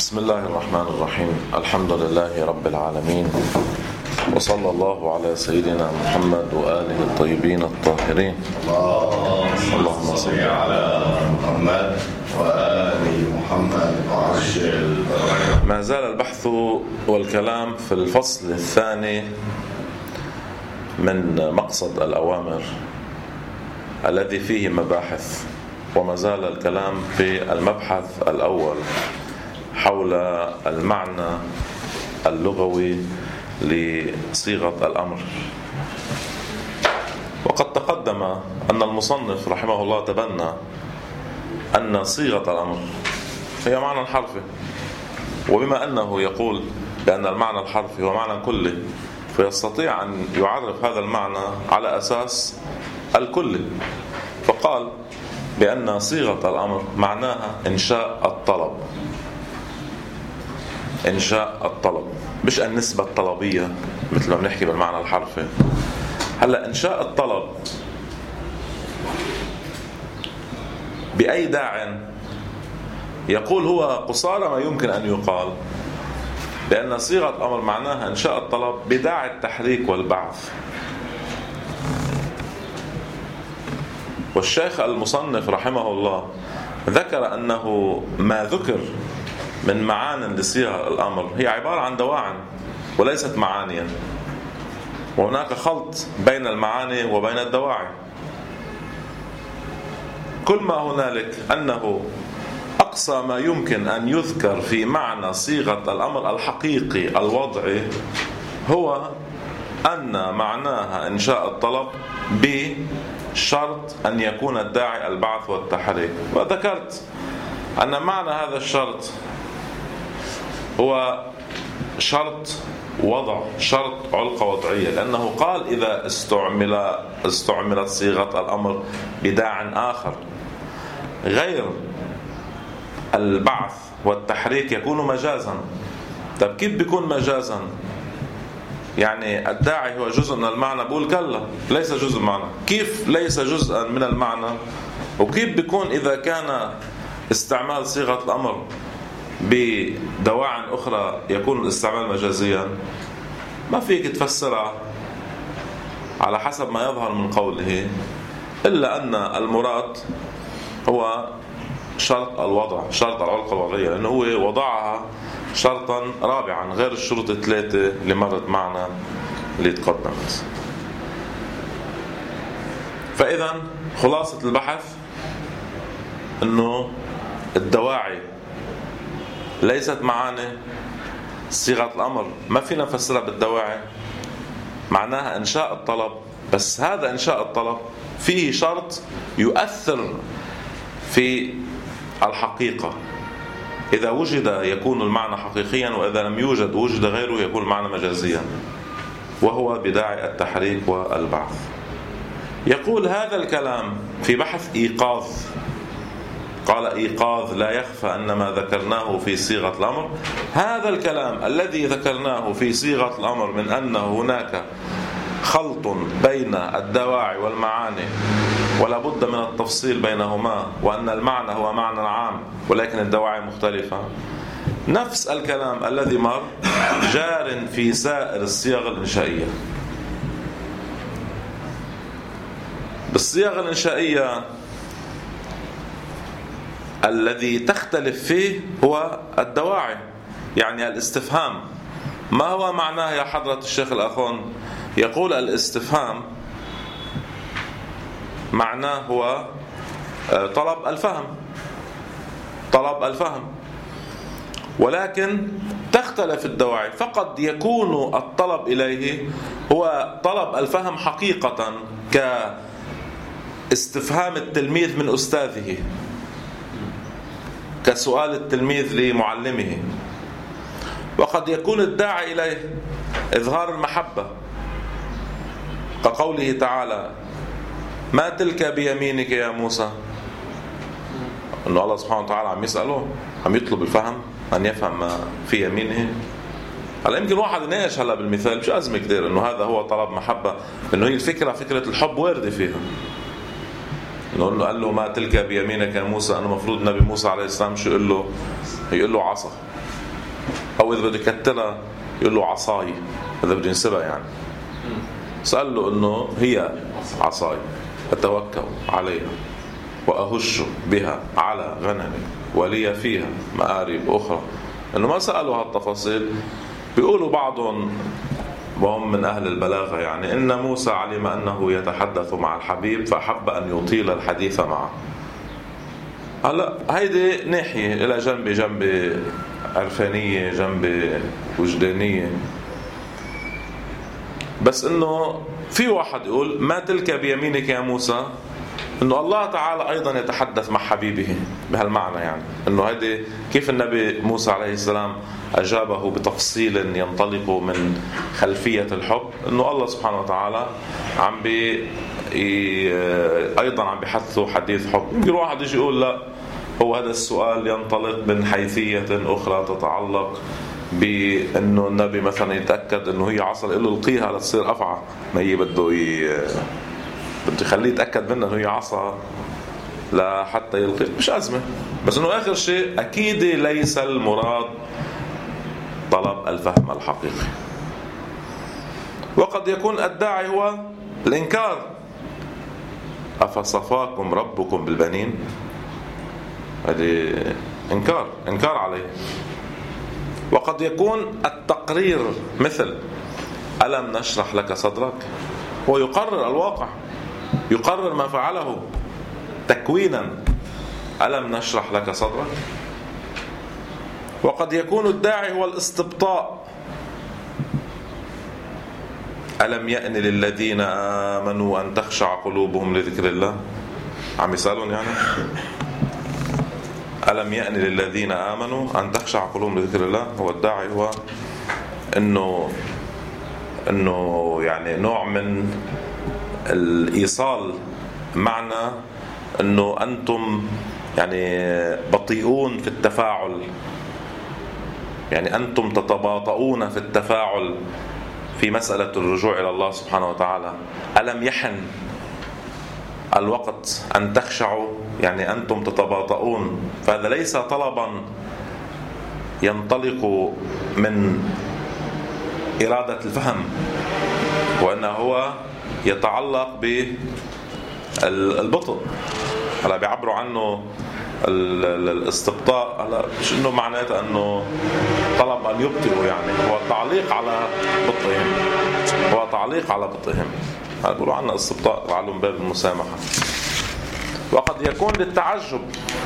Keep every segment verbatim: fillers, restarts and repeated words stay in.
بسم الله الرحمن الرحيم. الحمد لله رب العالمين، وصلى الله على سيدنا محمد وآله الطيبين الطاهرين. اللهم صل على محمد وآل محمد وعجل. ما زال البحث والكلام في الفصل الثاني من مقصد الأوامر الذي فيه مباحث، وما زال الكلام في المبحث الأول حول المعنى اللغوي لصيغة الأمر. وقد تقدم أن المصنف رحمه الله تبنى أن صيغة الأمر هي معنى حرفي، وبما أنه يقول بأن المعنى الحرفي هو معنى كلي، فيستطيع أن يعرف هذا المعنى على أساس الكلي، فقال بأن صيغة الأمر معناها إنشاء الطلب. إنشاء الطلب مش النسبة الطلبية مثل ما بنحكي بالمعنى الحرفي. هلأ إنشاء الطلب بأي داع يقول هو قصارى ما يمكن أن يقال لأن صيغة الأمر معناها إنشاء الطلب بداعي التحريك والبعث. والشيخ المصنف رحمه الله ذكر أنه ما ذكر من معان لصيغة الأمر هي عبارة عن دواعٍ وليست معانيا، وهناك خلط بين المعاني وبين الدواعي. كل ما هنالك أنه أقصى ما يمكن أن يذكر في معنى صيغة الأمر الحقيقي الوضعي هو أن معناها إنشاء الطلب بشرط أن يكون الداعي البعث والتحريك. وذكرت أن معنى هذا الشرط هو شرط وضع، شرط علقة وضعية، لأنه قال إذا استعمل استعملت صيغة الأمر بداع آخر غير البعث والتحريك يكون مجازا. طب كيف بيكون مجازا؟ يعني الداعي هو جزء من المعنى، بقول كلا ليس جزء المعنى. كيف ليس جزءا من المعنى؟ وكيف بيكون إذا كان استعمال صيغة الأمر بدواعٍ أخرى يكون الاستعمال مجازيا؟ ما فيك تفسرها على حسب ما يظهر من قوله، إلا أن المراد هو شرط الوضع، شرط العلقة الوضعية، لأنه هو وضعها شرطا رابعا غير الشروط الثلاثة اللي مرت معنا اللي تقدمت. فإذا خلاصة البحث أنه الدواعي ليست معاني. صيغة الأمر ما فينا نفسرها بالدواعي، معناها إنشاء الطلب، بس هذا إنشاء الطلب فيه شرط يؤثر في الحقيقة. إذا وجد يكون المعنى حقيقيا، وإذا لم يوجد وجد غيره يكون المعنى مجازيا، وهو بداعي التحريك والبعث. يقول هذا الكلام في بحث إيقاظ، قال إيقاظ لا يخفى أن ما ذكرناه في صيغة الأمر، هذا الكلام الذي ذكرناه في صيغة الأمر من أن هناك خلط بين الدواعي والمعاني ولا بد من التفصيل بينهما، وأن المعنى هو معنى عام ولكن الدواعي مختلفة، نفس الكلام الذي مر جار في سائر الصيغ الإنشائية. بالصيغ الإنشائية الذي تختلف فيه هو الدواعي، يعني الاستفهام. ما هو معناه يا حضرة الشيخ الأخون؟ يقول الاستفهام معناه هو طلب الفهم، طلب الفهم، ولكن تختلف الدواعي. فقد يكون الطلب إليه هو طلب الفهم حقيقة كاستفهام التلميذ من أستاذه، كسؤال التلميذ لمعلمه. وقد يكون الداعي إليه إظهار المحبة، كقوله تعالى ما تلك بيمينك يا موسى، أنه الله سبحانه وتعالى عم يسأله، عم يطلب الفهم أن يفهم ما في يمينه. هلا يمكن واحد يناقش هلا بالمثال، مش أزمة كتير إنه هذا هو طلب محبة، إنه هي الفكرة فكرة الحب واردة فيها. إنه قال له ما تلك بيمينك يا موسى، أنه مفروض النبي موسى عليه السلام شو يقول له؟ يقول له عصا. أو إذا بده يكتلها يقول له عصاي إذا بده ينسبها يعني. سأل له إنه هي عصاي أتوكل عليها وأهش بها على غنمي ولي فيها مآرب أخرى. إنه ما سألوا هالتفاصيل. بيقولوا بعضهم وهم من أهل البلاغة يعني إن موسى علم أنه يتحدث مع الحبيب فأحب أن يطيل الحديث معه. هلا هيدي ناحية إلى جنب جنب عرفانية جنب وجدانية. بس إنه في واحد يقول ما تلك بيمينك يا موسى، إنه الله تعالى أيضا يتحدث مع حبيبه بهالمعنى يعني إنه هذه كيف النبي موسى عليه السلام أجابه بتفصيل ينطلق من خلفية الحب، إنه الله سبحانه وتعالى عم بي أيضا عم بيحثه حديث حب. يمكن واحد يجي يقول لا، هو هذا السؤال ينطلق من حيثية أخرى تتعلق بأنه النبي مثلا يتأكد أنه هي عصا يقول له القيها لتصير أفعى، ما هي بده ي... بده يخليه يتأكد منه أنه هي عصا لحتى يلقي، مش أزمة. بس أنه آخر شيء أكيد ليس المراد طلب الفهم الحقيقي. وقد يكون الداعي هو الإنكار، أفصفاكم ربكم بالبنين، هذه إنكار إنكار عليه. وقد يكون التقرير مثل ألم نشرح لك صدرك، هو يقرر الواقع، يقرر ما فعله تكوينا، ألم نشرح لك صدرك. وقد يكون الداعي هو الاستبطاء، ألم يأن للذين آمنوا أن تخشع قلوبهم لذكر الله، عم يسألون يعني ألم يأن للذين آمنوا أن تخشع قلوبهم لذكر الله. هو الداعي هو إنه إنه يعني نوع من الإيصال، معنى إنه أنتم يعني بطيئون في التفاعل، يعني أنتم تتباطؤون في التفاعل في مسألة الرجوع إلى الله سبحانه وتعالى. ألم يحن الوقت أن تخشعوا، يعني أنتم تتباطؤون. فهذا ليس طلبا ينطلق من إرادة الفهم، وأنه هو يتعلق بالبطء. هلا بيعبروا عنه الاستبطاء، هلا مش انه معناته انه طلب ان يبطئوا، يعني هو تعليق على بطئهم، هو تعليق على بطئهم. يقولوا عنه استبطاء لعله من باب المسامحة. وقد يكون للتعجب،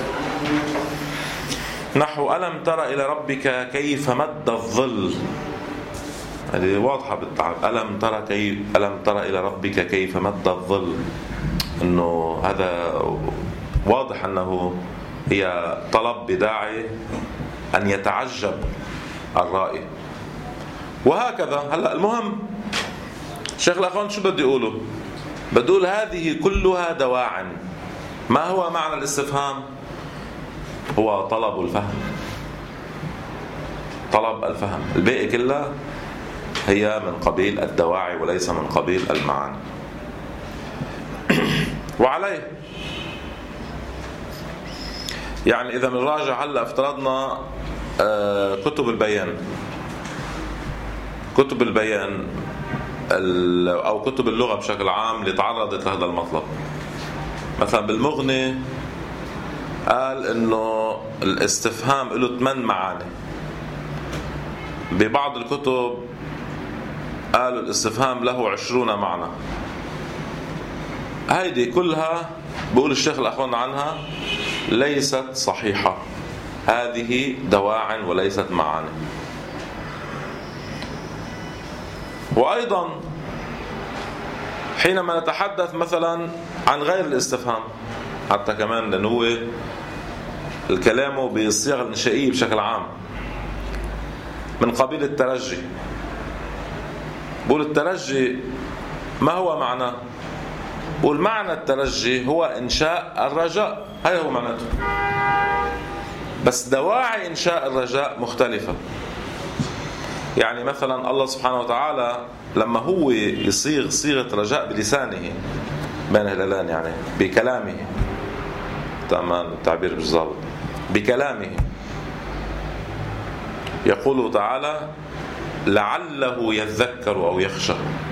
نحو ألم ترى إلى ربك كيف مد الظل، هذه واضحة بالتعب. ألم ترى كيف ألم ترى إلى ربك كيف مد الظل، إنه هذا واضح أنه هي طلب بداعي أن يتعجب الرائي. وهكذا. هلا المهم شيخ الأخوان شو بده يقوله؟ بده يقول هذه كلها دواعٍ. ما هو معنى الاستفهام؟ هو طلب الفهم، طلب الفهم. الباقي كلها هي من قبيل الدواعي وليس من قبيل المعاني. وعليه يعني إذا بنراجع هلا افترضنا كتب البيان، كتب البيان أو كتب اللغة بشكل عام اللي تعرضت لهذا المطلب. مثلا بالمغني قال إنه الاستفهام له ثمان معاني. ببعض الكتب قالوا الاستفهام له عشرون معنى. هيدي كلها بقول الشيخ الأخوان عنها ليست صحيحة، هذه دواعٍ وليست معاني. وأيضا حينما نتحدث مثلا عن غير الاستفهام، حتى كمان لأنه هو الكلام بالصيغة الإنشائية بشكل عام من قبيل الترجي. بقول الترجي ما هو معناه؟ بقول معنى الترجي هو إنشاء الرجاء، هذا هو معناته. بس دواعي إنشاء الرجاء مختلفة. يعني مثلا الله سبحانه وتعالى لما هو يصيغ صيغة رجاء بلسانه بين هلالان، يعني بكلامه، تمام التعبير بالضبط، بكلامه، يقول تعالى لعله يذكر أو يخشى.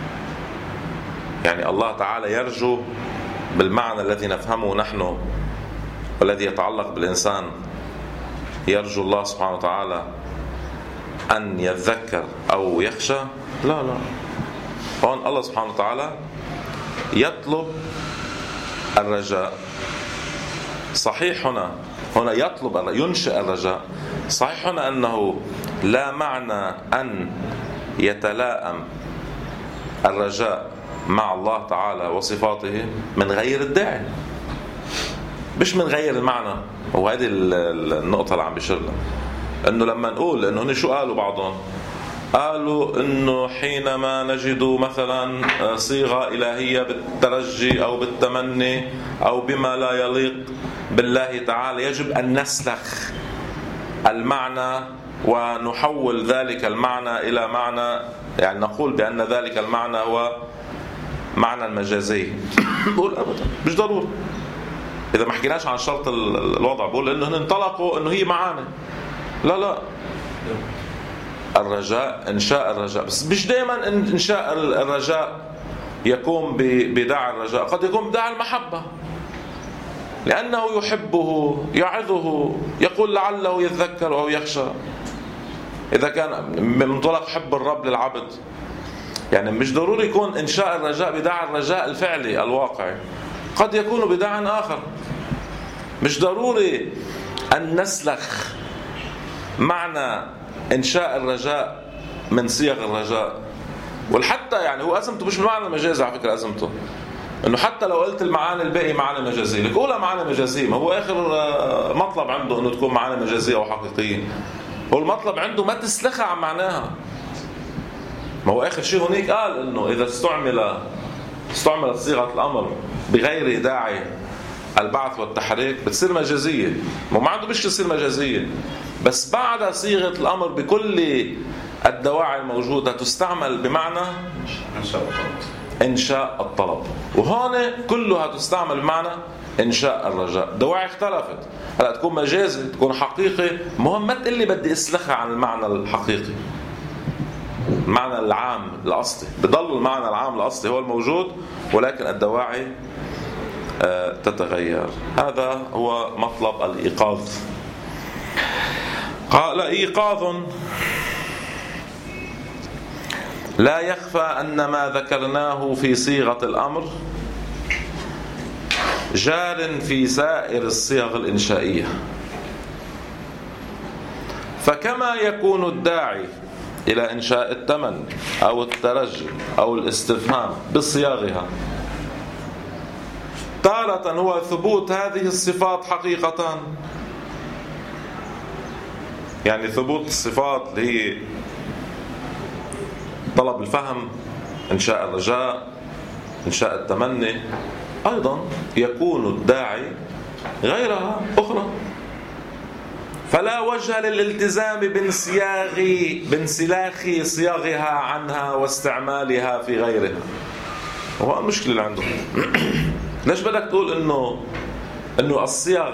يعني الله تعالى يرجو بالمعنى الذي نفهمه نحن والذي يتعلق بالإنسان. يرجو الله سبحانه وتعالى أن يذكر أو يخشى؟ لا لا، هون الله سبحانه وتعالى يطلب الرجاء. صحيح هنا هنا يطلب ينشئ الرجاء. صحيح هنا أنه لا معنى أن يتلائم الرجاء مع الله تعالى وصفاته من غير الداعي، مش من غير المعنى. وهذه النقطة اللي عم بيشير لها، انه لما نقول انه هن شو قالوا بعضهم؟ قالوا انه حينما نجد مثلا صيغة إلهية بالترجي او بالتمني او بما لا يليق بالله تعالى يجب ان نسلخ المعنى ونحول ذلك المعنى الى معنى، يعني نقول بان ذلك المعنى هو معنى المجازي. بقول ابدا مش ضروري. اذا ما حكيناش عن شرط الوضع بقول انه هن انطلقوا انه هي معاني. لا لا، الرجاء انشاء الرجاء، بس مش دائما انشاء الرجاء يقوم بداعي الرجاء، قد يقوم بداعي المحبة لأنه يحبه يعظه يقول لعله يذكر أو يخشى. إذا كان من منطلق حب الرب للعبد، يعني مش ضروري يكون إنشاء الرجاء بداعي الرجاء الفعلي الواقعي، قد يكون بداعي آخر. مش ضروري أن نسلخ معنى إنشاء الرجاء من صيغ الرجاء. والحتى يعني هو أزمته مش بالمعنى المجازي على فكرة، أزمته إنه حتى لو قلت المعاني الباقي معاني مجازية، لك أولى معاني مجازية، ما هو آخر مطلب عنده إنه تكون معاني مجازية أو حقيقية. هو المطلب عنده ما تسلخها عن معناها. ما هو آخر شيء هناك قال إنه إذا استعمل استعملت صيغة الأمر بغير داعي البعث والتحريك بتصير مجازية. ما عنده مش تصير مجازية، بس بعد صيغة الأمر بكل الدواعي الموجودة تستعمل بمعنى إنشاء الطلب، وهون كلها تستعمل بمعنى إنشاء الرجاء. دواعي اختلفت، هلا تكون مجازي تكون حقيقي، مهم ما تقول لي بدي اسلخها عن المعنى الحقيقي، المعنى العام الأصلي. بضل المعنى العام الأصلي هو الموجود، ولكن الدواعي تتغير. هذا هو مطلب الإيقاظ. قال إيقاظ لا يخفى أن ما ذكرناه في صيغة الأمر جار في سائر الصيغ الإنشائية. فكما يكون الداعي إلى إنشاء التمن أو الترجي أو الاستفهام بصياغها تارة هو ثبوت هذه الصفات حقيقة، يعني ثبوت الصفات اللي هي طلب الفهم، إنشاء الرجاء، إنشاء التمني، أيضا يكون الداعي غيرها أخرى. فلا وجه للالتزام بانسياغ بانسلاخ صياغها عنها واستعمالها في غيرها. وهو المشكلة اللي عندهم. ليش بدك تقول إنه إنه الصيغ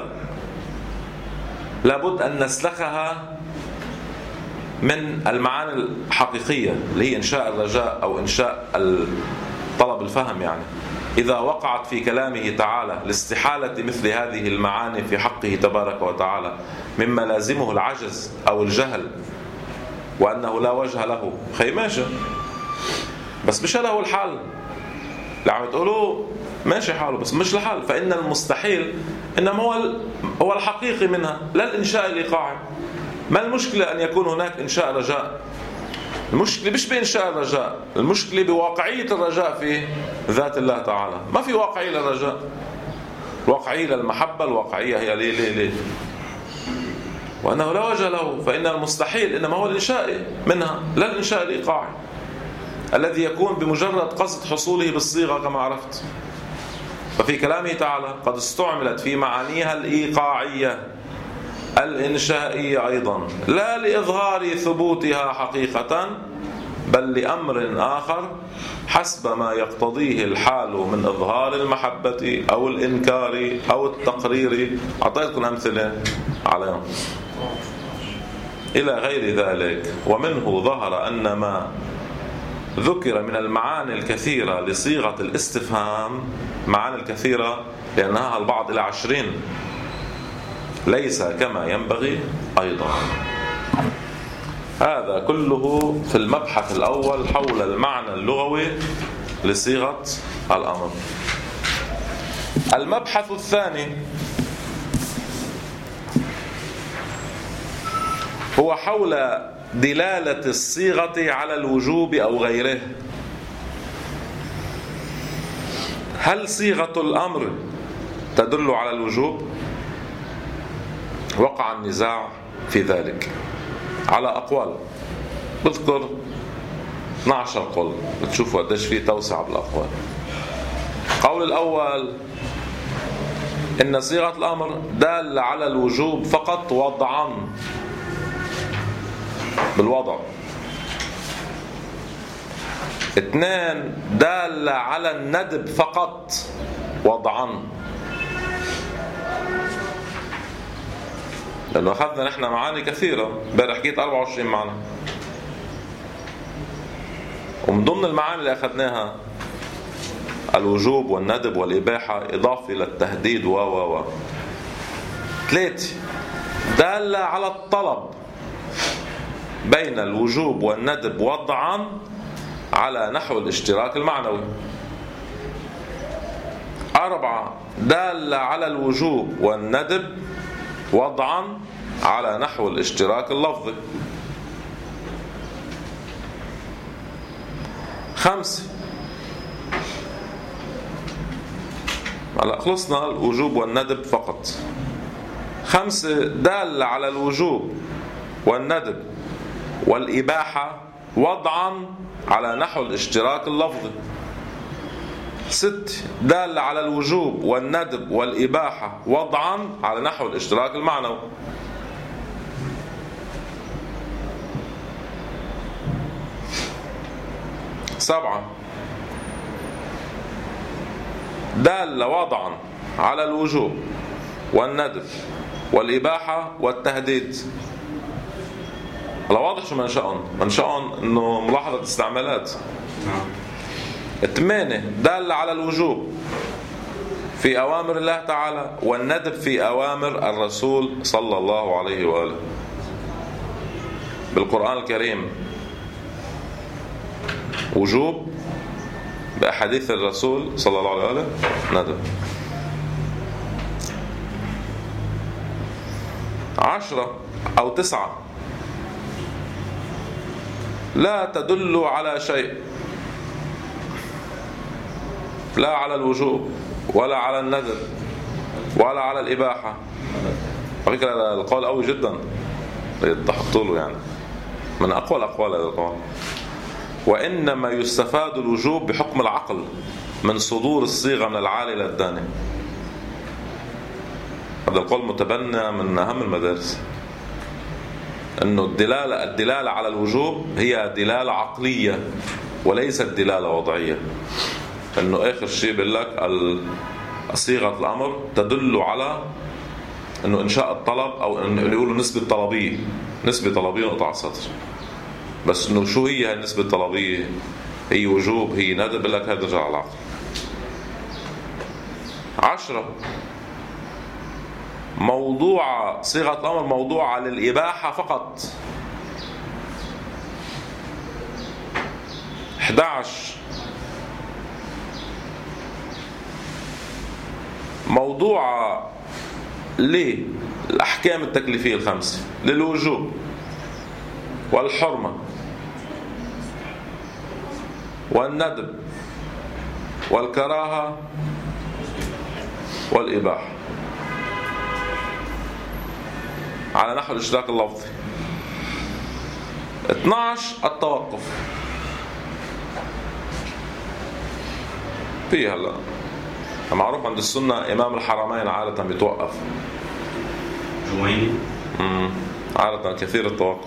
لابد أن نسلخها من المعاني الحقيقية اللي هي إنشاء الرجاء أو إنشاء طلب الفهم؟ يعني إذا وقعت في كلامه تعالى لاستحالة مثل هذه المعاني في حقه تبارك وتعالى مما لازمه العجز أو الجهل وأنه لا وجه له، خي ماشي، بس مش له الحال. اللي عم تقولوا ماشي حاله بس مش الحال. فإن المستحيل إنما هو هو الحقيقي منها، لا الإنشاء الإيقاعي. ما المشكلة أن يكون هناك إنشاء رجاء؟ المشكلة مش بإنشاء الرجاء، المشكلة بواقعية الرجاء في ذات الله تعالى. ما في واقعية للرجاء، الواقعية للمحبة، الواقعية هي ليه ليه ليه وأنه لا وجه له. فإن المستحيل إنما هو الإنشاء منها، لا الإنشاء الإيقاعي الذي يكون بمجرد قصد حصوله بالصيغة كما عرفت. ففي كلامه تعالى قد استعملت في معانيها الإيقاعية الإنشائية أيضا، لا لإظهار ثبوتها حقيقة بل لأمر آخر حسب ما يقتضيه الحال من إظهار المحبة أو الإنكار أو التقرير. أعطيتكم أمثلة عليهم. إلى غير ذلك. ومنه ظهر أن ما ذكر من المعاني الكثيرة لصيغة الاستفهام، معاني الكثيرة لأنها البعض إلى عشرين، ليس كما ينبغي أيضا. هذا كله في المبحث الأول حول المعنى اللغوي لصيغة الأمر. المبحث الثاني هو حول دلالة الصيغة على الوجوب أو غيره. هل صيغة الأمر تدل على الوجوب؟ وقع النزاع في ذلك على أقوال، بذكر اثني عشر قول بتشوفوا قديش فيه توسع بالأقوال. قول الأول إن صيغة الأمر دال على الوجوب فقط وضعا، بالوضع. اثنين، دال على الندب فقط وضعا، لأنه أخذنا نحن معاني كثيرة، امبارح حكيت أربعة وعشرين معنى، ومن ضمن المعاني اللي أخذناها الوجوب والندب والإباحة إضافة للتهديد و و و ثلاثة، دال على الطلب بين الوجوب والندب وضعا على نحو الاشتراك المعنوي. أربعة، دال على الوجوب والندب وضعا على نحو الاشتراك اللفظي. خمسة، هلا خلصنا الوجوب والندب فقط. خمسة، دال على الوجوب والندب والإباحة وضعا على نحو الاشتراك اللفظي. ست، دال على الوجوب والندب والإباحة وضعا على نحو الاشتراك المعنوي. سبعة، دال وضعا على الوجوب والندب والإباحة والتهديد. هلا واضح شو منشأهم؟ منشأهم انه ملاحظة استعمالات. ثمانية، دال على الوجوب في أوامر الله تعالى والندب في أوامر الرسول صلى الله عليه وآله بالقرآن الكريم. وجوب بأحاديث الرسول صلى الله عليه وآله ندب. عشرة أو تسعة، لا تدل على شيء، لا على الوجوب ولا على الندب ولا على الإباحة. على فكرة القول قوي جدا يضحطوا له، يعني من أقوى الأقوال هذا القول. وإنما يستفاد الوجوب بحكم العقل من صدور الصيغة من العالي إلى الداني. هذا القول متبنى من أهم المدارس، أنه الدلالة الدلالة على الوجوب هي دلالة عقلية وليست دلالة وضعية. أنه آخر شيء بيقول لك صيغة الأمر تدل على أنه إنشاء الطلب، أو أنه يقولوا نسبة طلبية، نسبة طلبية نقطع سطر. بس أنه شو هي النسبة الطلبية؟ هي وجوب، هي ندب، بيقول لك هذا رجع على العقل. عشرة، موضوع صيغة الأمر موضوع للإباحة فقط. أحد عشر، موضوع للأحكام التكليفية الخمسة، للوجوب والحرمة والندب والكراهة والإباحة على نحو الاشتراك اللفظي. اثني عشر، التوقف. في هلا معروف عند السنة إمام الحرمين عادة بيتوقف، جويني امم عادة كثير التوقف.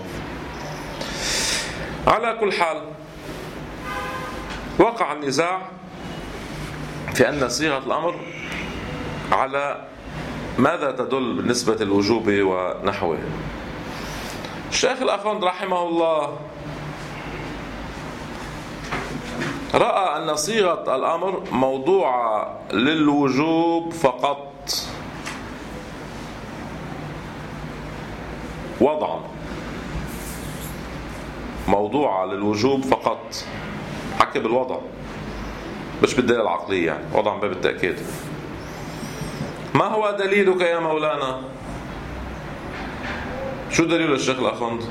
على كل حال، وقع النزاع في أن صيغة الأمر على ماذا تدل بالنسبة للوجوب ونحوه. الشيخ الأخوند رحمه الله رأى أن صيغة الأمر موضوعة للوجوب فقط وضعا، موضوعة للوجوب فقط، حكي بالوضع مش بالدليل العقلية، يعني وضعا باب التأكيد. ما هو دليلك يا مولانا؟ شو دليل الشيخ الأخوند؟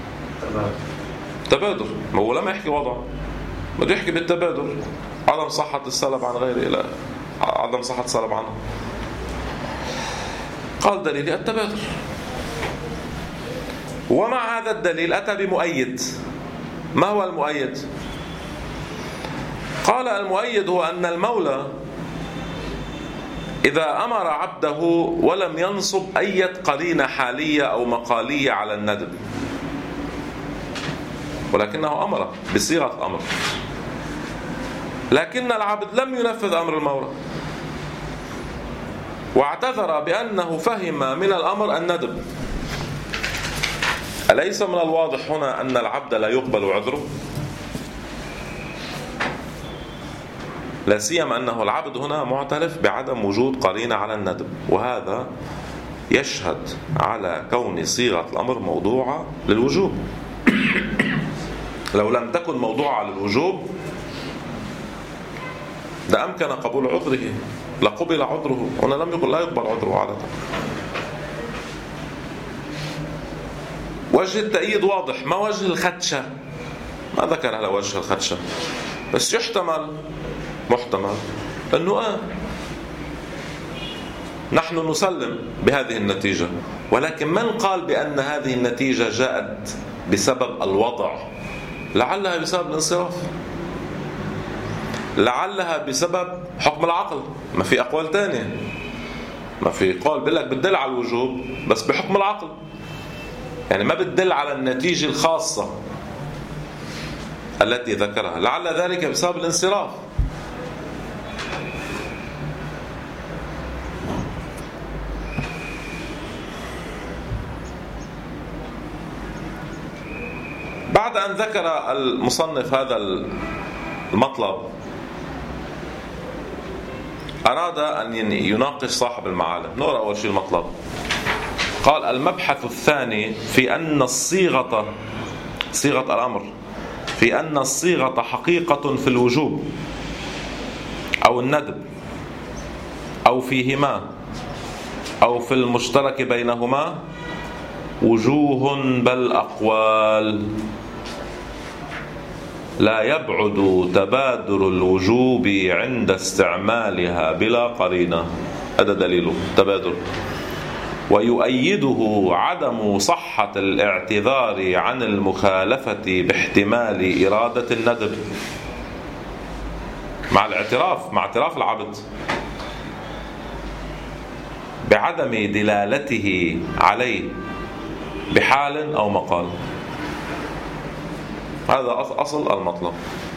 تبادر. ما هو لما يحكي وضع بده يحكي بالتبادر، عدم صحة السلب عن غيره إلى عدم صحة السلب عنه. قال دليل التبادر، ومع هذا الدليل أتى بمؤيد. ما هو المؤيد؟ قال المؤيد هو أن المولى إذا أمر عبده ولم ينصب أي قرينة حالية أو مقالية على الندب، ولكنه أمر بصيغة الأمر، لكن العبد لم ينفذ أمر المولى واعتذر بأنه فهم من الأمر الندب. أليس من الواضح هنا أن العبد لا يقبل عذره؟ لا سيما أنه العبد هنا معترف بعدم وجود قرينة على الندب، وهذا يشهد على كون صيغة الأمر موضوعة للوجوب. لو لم تكن موضوعة للوجوب لأمكن قبول عذره، لقبل عذره. هنا لم يقل لا يقبل عذره عادة. وجه التأييد واضح. ما وجه الخدشة؟ ما ذكر على وجه الخدشة، بس يحتمل محتمل أنه آه نحن نسلم بهذه النتيجة، ولكن من قال بأن هذه النتيجة جاءت بسبب الوضع؟ لعلها بسبب الانصراف، لعلها بسبب حكم العقل. ما في أقوال تانية، ما في قول بيقول لك بتدل على الوجوب بس بحكم العقل، يعني ما بتدل على النتيجة الخاصة التي ذكرها، لعل ذلك بسبب الانصراف. بعد أن ذكر المصنف هذا المطلب أراد أن يناقش صاحب المعالم. نقرأ أول شيء المطلب. قال: المبحث الثاني في أن الصيغة صيغة الأمر في أن الصيغة حقيقة في الوجوب أو الندب أو فيهما أو في المشترك بينهما وجوه بل أقوال لا يبعد تبادر الوجوب عند استعمالها بلا قرينة. هذا دليله تبادر. ويؤيده عدم صحة الاعتذار عن المخالفة باحتمال إرادة الندب، مع الاعتراف مع اعتراف العبد بعدم دلالته عليه بحال أو مقال. هذا أصل المطلب.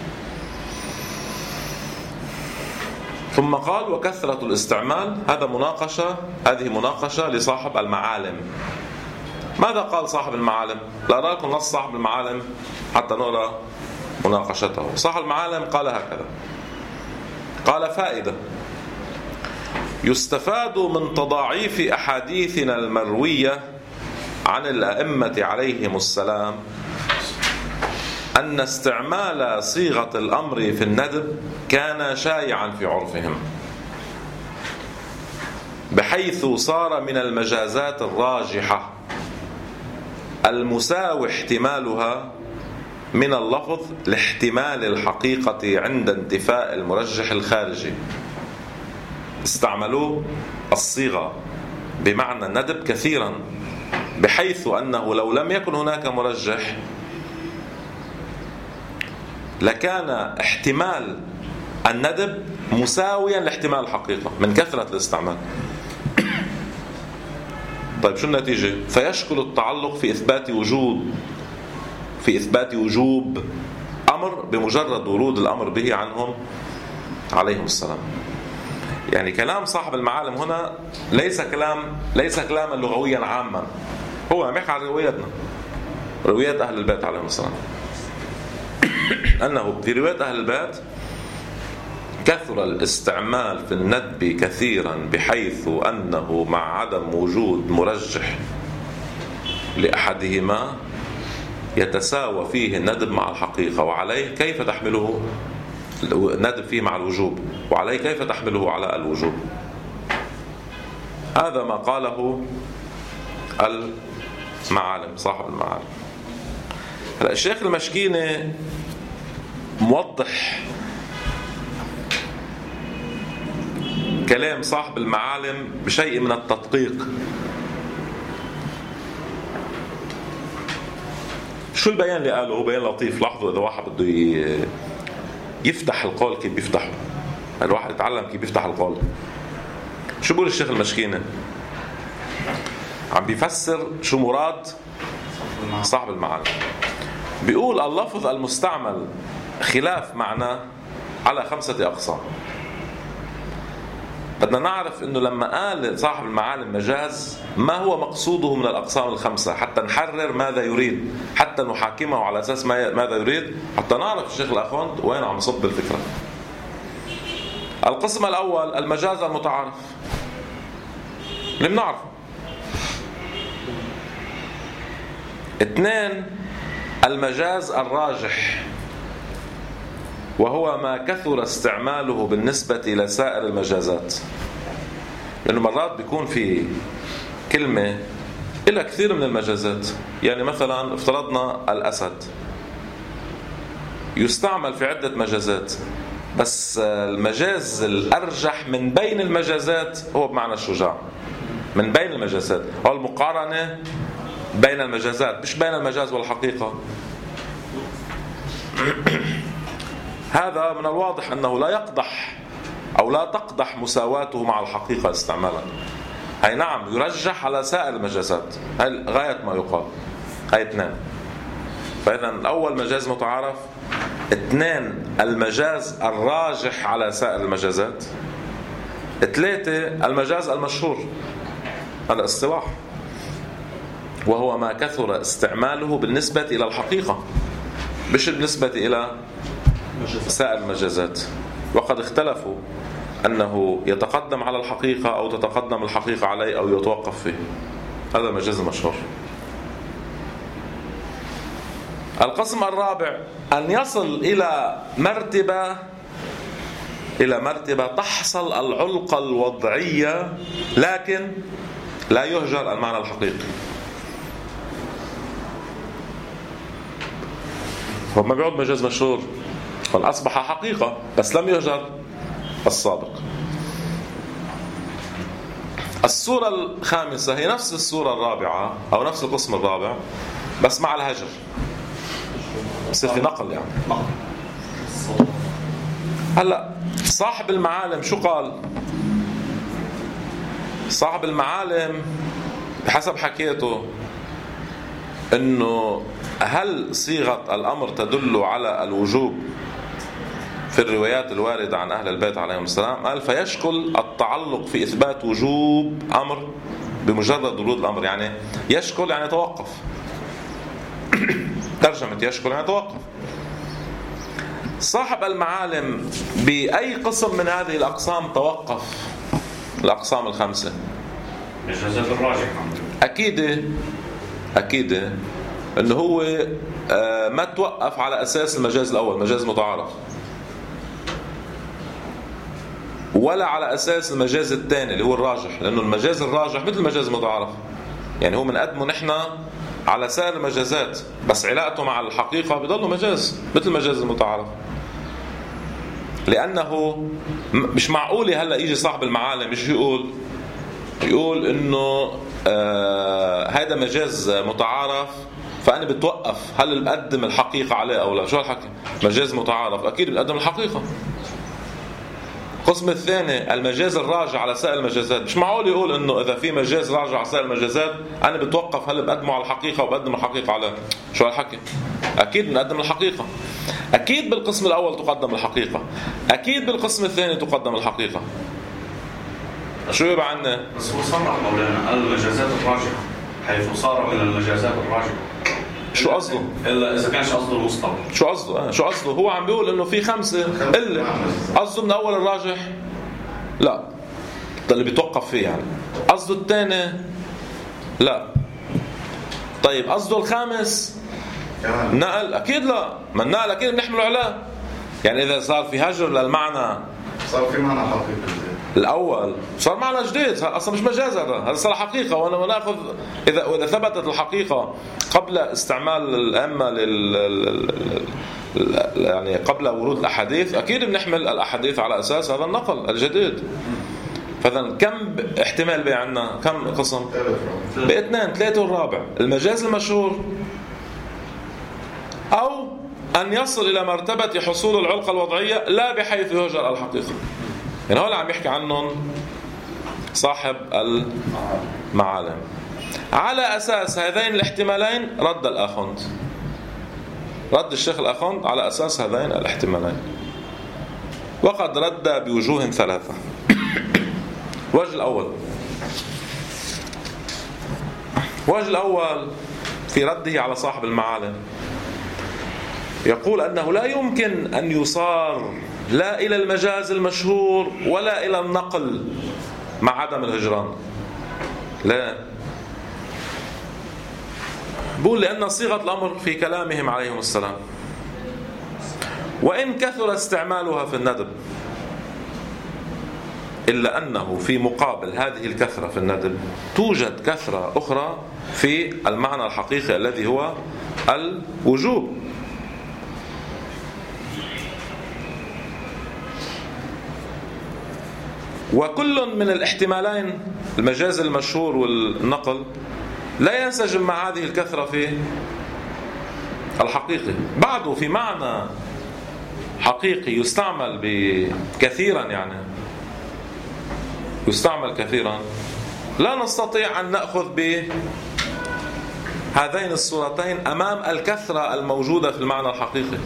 ثم قال: وكثرة الاستعمال. هذا مناقشة هذه مناقشة لصاحب المعالم. ماذا قال صاحب المعالم؟ لا أراكم نص صاحب المعالم حتى نرى مناقشته. صاحب المعالم قال هكذا: قال: فائدة: يستفاد من تضاعيف أحاديثنا المروية عن الأئمة عليهم السلام أن استعمال صيغة الأمر في الندب كان شائعا في عرفهم، بحيث صار من المجازات الراجحة المساوي احتمالها من اللفظ لاحتمال الحقيقة عند انتفاء المرجح الخارجي. استعملوا الصيغة بمعنى الندب كثيرا، بحيث أنه لو لم يكن هناك مرجح لكان احتمال الندب مساويا لاحتمال الحقيقة من كثرة الاستعمال. طيب شو النتيجة؟ فيشكل التعلق في إثبات وجود في إثبات وجوب أمر بمجرد ورود الأمر به عنهم عليهم السلام. يعني كلام صاحب المعالم هنا ليس كلام ليس كلاما لغويا عاما، هو عم يحكي عن روايتنا. روايات أهل البيت عليهم السلام، أنه في روايات أهل البيت كثر الاستعمال في الندب كثيرا بحيث أنه مع عدم وجود مرجح لأحدهما يتساوى فيه الندب مع الحقيقة، وعليه كيف تحمله الندب فيه مع الوجوب، وعليه كيف تحمله على الوجوب. هذا ما قاله المعالم، صاحب المعالم. الشيخ المشكيني موضح كلام صاحب المعالم بشيء من التدقيق. شو البيان اللي قاله؟ هو بيان لطيف. لاحظوا إذا واحد بده يفتح القول كيف بيفتحه، الواحد يتعلم كيف بيفتح القول. شو بقول الشيخ المشكيني؟ عم بيفسر شو مراد صاحب المعالم. بيقول اللفظ المستعمل خلاف معناه على خمسة أقسام. بدنا نعرف انه لما قال صاحب المعالم مجاز ما هو مقصوده من الاقسام الخمسه، حتى نحرر ماذا يريد، حتى نحاكمه على اساس ماذا يريد، حتى نعرف الشيخ الاخوند وين عم يصب الفكره. القسم الاول المجاز المتعارف اللي بنعرفه. اثنين المجاز الراجح، وهو ما كثر استعماله بالنسبة إلى سائر المجازات، لأنه مرات بيكون في كلمة إلى كثير من المجازات. يعني مثلا افترضنا الأسد يستعمل في عدة مجازات، بس المجاز الأرجح من بين المجازات هو بمعنى الشجاع. من بين المجازات هو المقارنة بين المجازات، مش بين المجاز والحقيقة. هذا من الواضح أنه لا يقدح أو لا تقدح مساواته مع الحقيقة استعمالا. أي نعم يرجح على سائر المجازات، هاي غاية ما يقال. هاي اثنين. فإذا الأول مجاز متعارف. اثنين المجاز الراجح على سائر المجازات. ثلاثة المجاز المشهور، هذا اصطلاح، وهو ما كثر استعماله بالنسبة إلى الحقيقة مش بالنسبة إلى سائر المجازات. وقد اختلفوا أنه يتقدم على الحقيقة أو تتقدم الحقيقة عليه أو يتوقف فيه. هذا المجاز المشهور. القسم الرابع أن يصل إلى مرتبة إلى مرتبة تحصل العلقة الوضعية لكن لا يهجر المعنى الحقيقي. وما بيعود مجاز مشهور، قد أصبح حقيقة بس لم يهجر السابق. الصورة الخامسة هي نفس الصورة الرابعة أو نفس القسم الرابع بس مع الهجر، يصير في نقل يعني. هلا صاحب المعالم شو قال؟ صاحب المعالم بحسب حكيته انه هل صيغة الامر تدل على الوجوب في الروايات الواردة عن اهل البيت عليهم السلام؟ قال فيشكل التعلق في اثبات وجوب امر بمجرد ورود الامر، يعني يشكل يعني توقف. ترجمة يشكل يعني توقف. صاحب المعالم بأي قسم من هذه الأقسام توقف؟ الأقسام الخمسة. مجازات الراجح أكيد أكيد إنه هو ما توقف على أساس المجاز الأول مجاز متعارف، ولا على أساس المجاز الثاني اللي هو الراجح، لأنه المجاز الراجح مثل المجاز المتعارف، يعني هو منقدمه نحن على سائر المجازات بس علاقته مع الحقيقة بيضله مجاز مثل المجاز المتعارف. لأنه مش معقول هلأ يجي صاحب المعالم مش يقول يقول إنه آه هذا مجاز متعارف فأنا بتوقف هل بقدم الحقيقة عليه أو لا. شو الحكي؟ مجاز متعارف أكيد بقدم الحقيقة. القسم الثاني المجاز الراجع على سائر المجازات، مش معقول يقول انه اذا في مجاز راجع على سائر المجازات انا بتوقف هل بقدمه على الحقيقه وبقدم الحقيقه عليه. شو هالحكي؟ اكيد بنقدم الحقيقه. اكيد بالقسم الاول تقدم الحقيقه، اكيد بالقسم الثاني تقدم الحقيقه. شو يبقى عنا؟ بس هو صرح مولانا المجازات الراجعه حيث صار من المجازات الراجعه. شو قصده؟ الا اذا كانش قصده المصطلح. شو قصده؟ آه. شو قصده؟ هو عم بيقول انه في خمسه الا قصده من اول الراجح؟ لا، ده اللي بيتوقف فيه. يعني قصده الثاني؟ لا. طيب قصده الخامس؟ نقل؟ اكيد لا. ما النقل اكيد بنحمله عليه. يعني اذا صار في هجر للمعنى، صار في معنى حقيقي الاول صار معنى جديد، اصلا مش مجاز، هذا هذا صار حقيقه. وانا ناخذ اذا واذا ثبتت الحقيقه قبل استعمال الائمه لل يعني قبل ورود الاحاديث، اكيد بنحمل الاحاديث على اساس هذا النقل الجديد. فاذا كم احتمال بي عندنا؟ كم قسم؟ باثنين، ثلاثه والرابع المجاز المشهور، او ان يصل الى مرتبه حصول العلقه الوضعيه لا بحيث يهجر الحقيقه. يعني هو اللي عم يحكي عنهم صاحب المعالم. على أساس هذين الاحتمالين رد الأخوند، رد الشيخ الأخوند على أساس هذين الاحتمالين، وقد رد بوجوه ثلاثة. وجه الأول وجه الأول في رده على صاحب المعالم، يقول أنه لا يمكن أن يصار لا إلى المجاز المشهور ولا إلى النقل مع عدم الهجران. لا، بقول لأن صيغة الأمر في كلامهم عليهم السلام، وإن كثر استعمالها في الندب، إلا أنه في مقابل هذه الكثرة في الندب توجد كثرة أخرى في المعنى الحقيقي الذي هو الوجوب. وكل من الاحتمالين المجاز المشهور والنقل لا ينسجم مع هذه الكثرة في الحقيقي. بعده في معنى حقيقي يستعمل بكثيرا، يعني يستعمل كثيرا، لا نستطيع أن نأخذ بهذين الصورتين أمام الكثرة الموجودة في المعنى الحقيقي.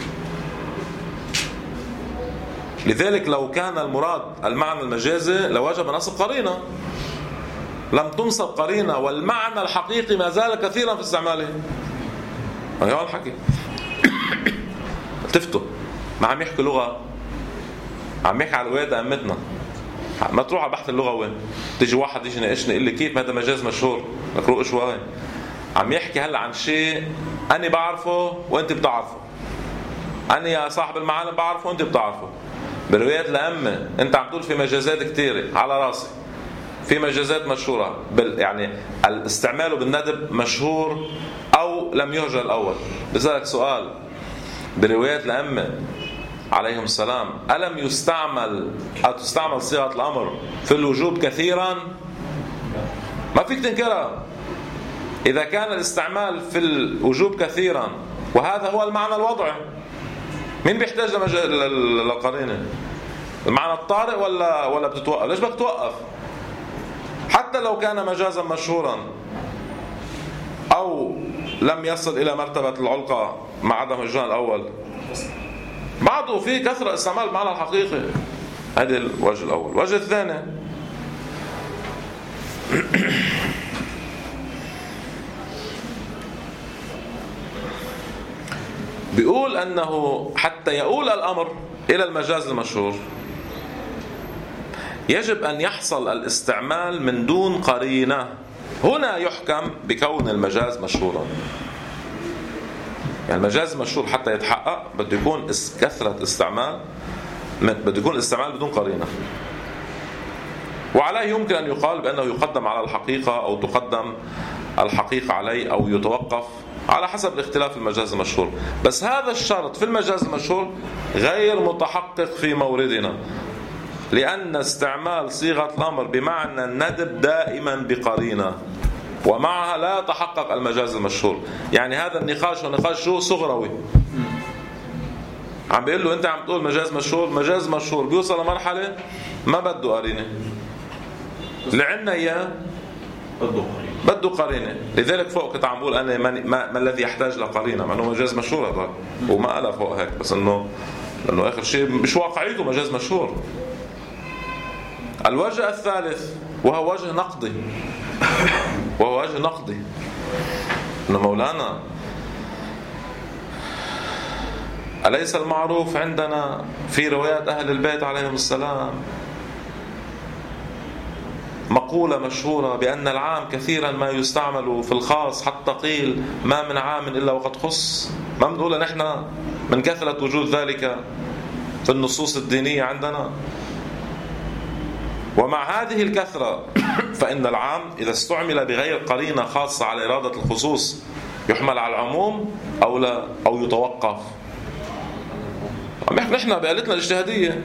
لذلك لو كان المراد المعنى المجازي لوجب نصب قرينة، لم تنصب قرينة والمعنى الحقيقي ما زال كثيرا في استعماله. هذا الحكي. تفتوا ما عم يحكي لغة، عم يحكي على الواد أمتنا. ما تروح على بحث اللغوي تيجي واحد يجي يناقشني يقول لي كيف هذا مجاز مشهور، نقرأ شوي. عم يحكي هلا عن شيء أنا بعرفه وأنت بتعرفه، أنا يا صاحب المعالم بعرفه وأنت بتعرفه. بروايات الأئمة أنت عم تقول في مجازات كتيرة على راسي، في مجازات مشهورة بال يعني الاستعمال بالندب مشهور أو لم يهجر الأول. بسألك سؤال، بروايات الأئمة عليهم السلام ألم يستعمل أو تستعمل صيغة الأمر في الوجوب كثيرا؟ ما فيك تنكرها. إذا كان الاستعمال في الوجوب كثيرا وهذا هو المعنى الوضعي، مين بيحتاج للقرينة؟ المعنى الطارئ ولا ولا بتتوقف؟ ليش بدك تتوقف؟ حتى لو كان مجازا مشهورا أو لم يصل إلى مرتبة العلقة مع عدم الهجران الأول، بعده في كثرة استعمال المعنى الحقيقي. هذا الوجه الأول. الوجه الثاني بيقول أنه حتى يؤول الأمر إلى المجاز المشهور يجب أن يحصل الاستعمال من دون قرينة. هنا يحكم بكون المجاز مشهورا. يعني المجاز المشهور حتى يتحقق بده يكون كثرة استعمال، بده يكون الاستعمال بدون قرينة. وعليه يمكن أن يقال بأنه يقدم على الحقيقة أو تقدم الحقيقة عليه أو يتوقف على حسب الاختلاف المجاز المشهور. بس هذا الشرط في المجاز المشهور غير متحقق في موردنا، لأن استعمال صيغة الأمر بمعنى الندب دائما بقرينة، ومعها لا يتحقق المجاز المشهور. يعني هذا النقاش هو نقاش شو صغروي. عم بيقول له أنت عم تقول مجاز مشهور، مجاز مشهور بيوصل لمرحلة ما بده قرينة، لعنا إياه بده قرينة. لذلك فوق كنت عم بقول أنا ما, ما, ما الذي يحتاج لقرينة، مع أنه مجاز مشهور هذا وما قال فوق هيك، بس أنه لأنه آخر شيء مش واقعيته مجاز مشهور. الوجه الثالث وهو وجه نقدي، وهو وجه نقدي إنه مولانا أليس المعروف عندنا في روايات أهل البيت عليهم السلام مقولة مشهورة بأن العام كثيرا ما يستعمل في الخاص، حتى قيل ما من عام إلا وقد خص. ما بنقول نحن من كثرة وجود ذلك في النصوص الدينية عندنا. ومع هذه الكثرة فإن العام إذا استعمل بغير قرينة خاصة على إرادة الخصوص يحمل على العموم أو لا، أو يتوقف. نحن بآلتنا الاجتهادية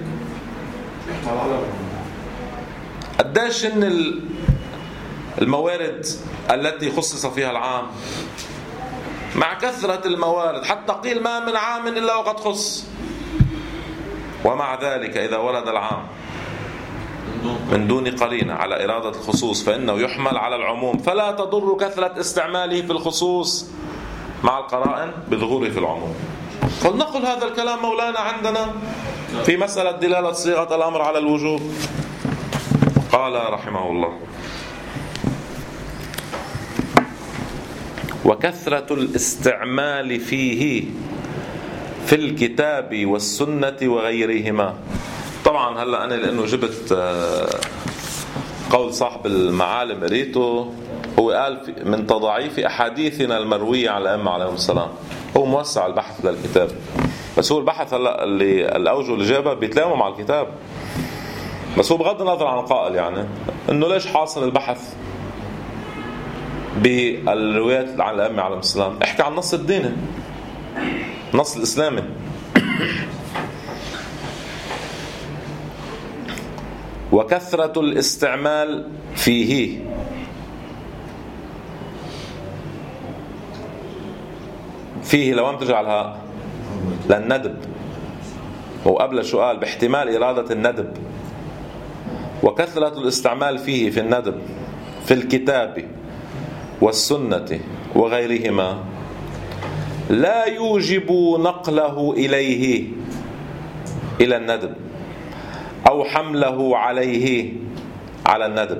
قديش إن الموارد التي خصص فيها العام، مع كثرة الموارد حتى قيل ما من عام إلا وقد خص، ومع ذلك إذا ورد العام من دون قرينة على إرادة الخصوص فإنه يحمل على العموم، فلا تضر كثرة استعماله في الخصوص مع القرائن بظهوره في العموم. فلنقل هذا الكلام مولانا عندنا في مسألة دلالة صيغة الأمر على الوجوب. قال رحمه الله: وكثرة الاستعمال فيه في الكتاب والسنة وغيرهما. طبعا هلأ أنا لأنه جبت قول صاحب المعالم قريته، هو قال من تضعيف أحاديثنا المروية على الأئمة عليهم السلام. هو موسع البحث للكتاب، بس هو البحث هلأ اللي الأوجه اللي جابه بيتلاموا مع الكتاب، بس هو بغض النظر عن القائل يعني إنه ليش حاصل البحث بالروايات على الأئمة عليهم السلام. احكي عن النص الديني، النص الإسلامي. وكثرة الاستعمال فيه فيه لو أن تجعلها للندب، وقبل سؤال باحتمال إرادة الندب. وكثرة الاستعمال فيه في الندب في الكتاب والسنة وغيرهما لا يوجب نقله إليه إلى الندب أو حمله عليه على الندب.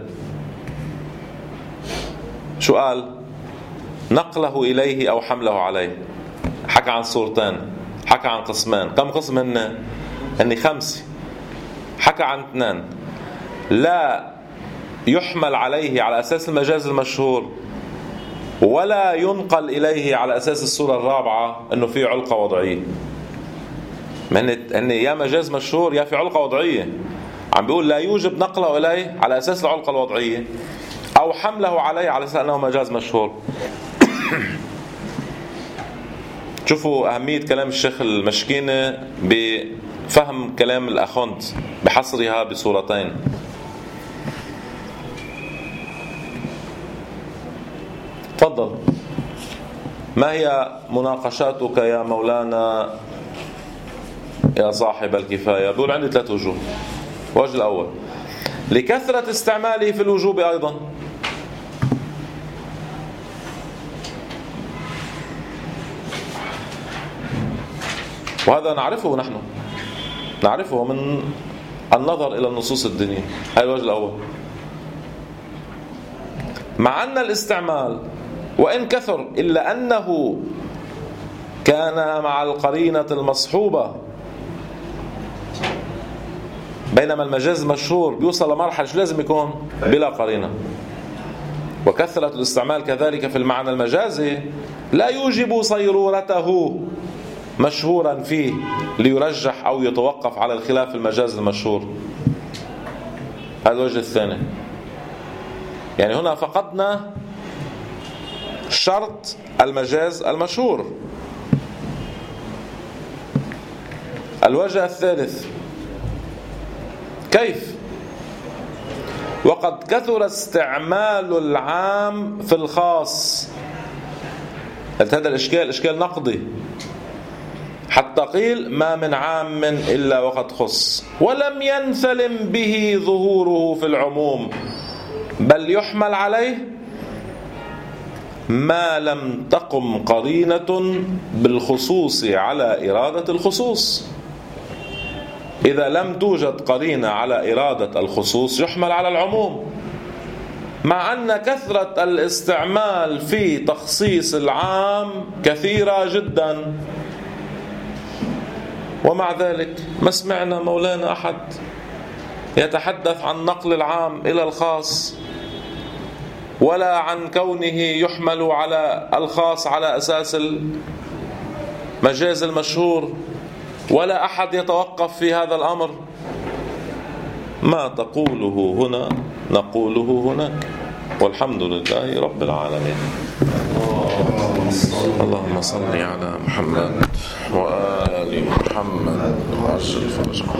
سؤال: نقله إليه أو حمله عليه، حكى عن صورتين، حكى عن قسمان. كم قسم هن؟ هن خمسة. حكى عن اثنان لا يحمل عليه على أساس المجاز المشهور، ولا ينقل إليه على أساس الصورة الرابعة أنه في علقة وضعية. أن يا مجاز مشهور يا في علقة وضعية. عم بيقول لا يوجب نقله إليه على أساس العلقة الوضعية، أو حمله عليه على أساس أنه مجاز مشهور. شوفوا أهمية كلام الشيخ المشكيني بفهم كلام الأخوند بحصرها بصورتين. تفضل. ما هي مناقشاتك يا مولانا يا صاحب الكفاية؟ بقول عندي ثلاث وجوه. الوجه الأول: لكثرة استعماله في الوجوب أيضا. وهذا نعرفه، نحن نعرفه من النظر إلى النصوص الدينية. هذا الوجه الأول. مع أن الاستعمال وإن كثر إلا أنه كان مع القرينة المصحوبة، بينما المجاز المشهور بيوصل لمرحلة شو لازم يكون بلا قرينة. وكثرة الاستعمال كذلك في المعنى المجازي لا يوجب صيرورته مشهورا فيه ليرجح أو يتوقف على الخلاف المجاز المشهور. هذا الوجه الثاني. يعني هنا فقدنا شرط المجاز المشهور. الوجه الثالث: كيف وقد كثر استعمال العام في الخاص. هذا الإشكال إشكال نقضي، حتى قيل ما من عام إلا وقد خص، ولم ينثلم به ظهوره في العموم، بل يحمل عليه ما لم تقم قرينة بالخصوص على إرادة الخصوص. إذا لم توجد قرينة على إرادة الخصوص يحمل على العموم، مع أن كثرة الاستعمال في تخصيص العام كثيرة جدا. ومع ذلك ما سمعنا مولانا أحد يتحدث عن نقل العام إلى الخاص، ولا عن كونه يحمل على الخاص على أساس المجاز المشهور، ولا أحد يتوقف في هذا الأمر. ما تقوله هنا نقوله هناك، والحمد لله رب العالمين. اللهم صل على محمد وآل محمد وعجل فرجهم.